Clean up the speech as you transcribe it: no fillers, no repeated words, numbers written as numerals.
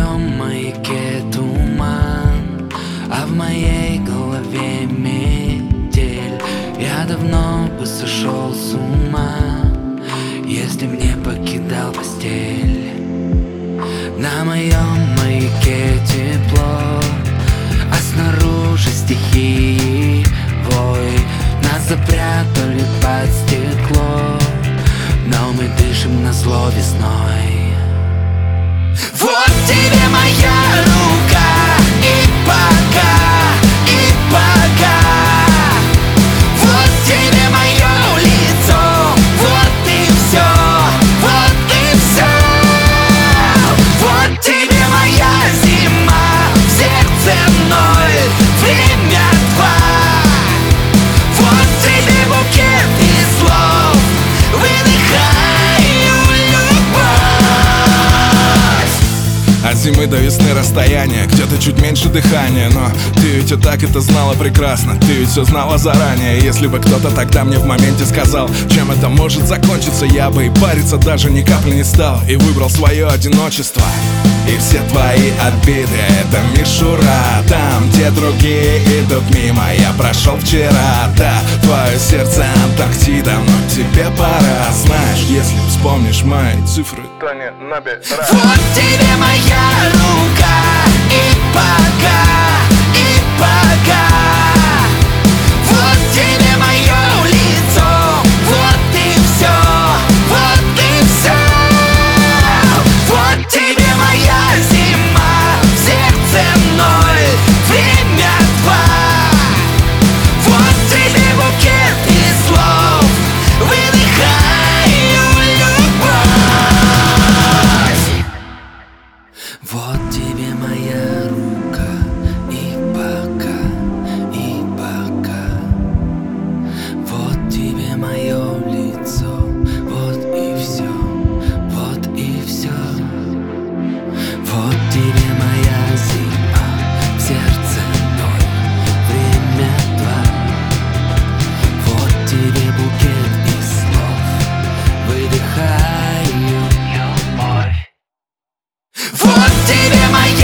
моем маяке туман, а в моей голове метель. Я давно бы сошел с ума, если б не покидал постель. На моем маяке тепло, а снаружи стихии вой. Нас запрятали под стекло, но мы дышим назло весной. Вот тебе моя рука, и пока, и пока. Вот тебе мое лицо, вот и все, вот и все. Вот тебе моя зима, в сердце ноль, время два. Вот тебе букет из слов, выдыхаю любовь. От зимы до весны расстояние, где-то чуть меньше дыхания. Но ты ведь и так это знала прекрасно, ты ведь все знала заранее. Если бы кто-то тогда мне в моменте сказал, чем это может закончиться, я бы и париться даже ни капли не стал, и выбрал свое одиночество. И все твои обиды — это мишура. Там, где другие идут мимо, я прошел вчера. Да, твое сердце Антарктида, но тебе пора. Знаешь, если вспомнишь мои цифры, то не набирай. Вот тебе моя рука, и пока, и пока. Вот тебе мое лицо, вот и все, вот и все. Вот тебе моя зима, в сердце ноль, время два. Вот тебе букет из слов, выдыхаю любовь. Вот тебе моя рука, и пока, и пока. Вот тебе мое лицо, вот и все, вот и все. Вот тебе моя зима, в сердце ноль, время два. Вот тебе букет из слов, выдыхаю любовь. Вот тебе моя